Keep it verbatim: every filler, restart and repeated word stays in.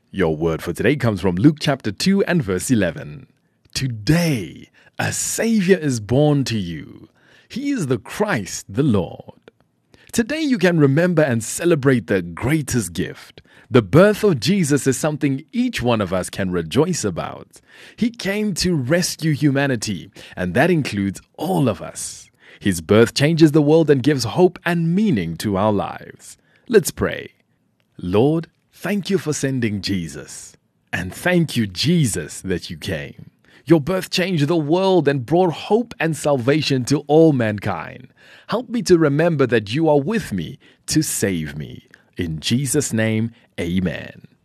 Your word for today comes from Luke chapter two and verse eleven. Today, a Savior is born to you. He is the Christ, the Lord. Today you can remember and celebrate the greatest gift. The birth of Jesus is something each one of us can rejoice about. He came to rescue humanity, and that includes all of us. His birth changes the world and gives hope and meaning to our lives. Let's pray. Lord, thank you for sending Jesus. And thank you, Jesus, that you came. Your birth changed the world and brought hope and salvation to all mankind. Help me to remember that you are with me to save me. In Jesus' name, amen.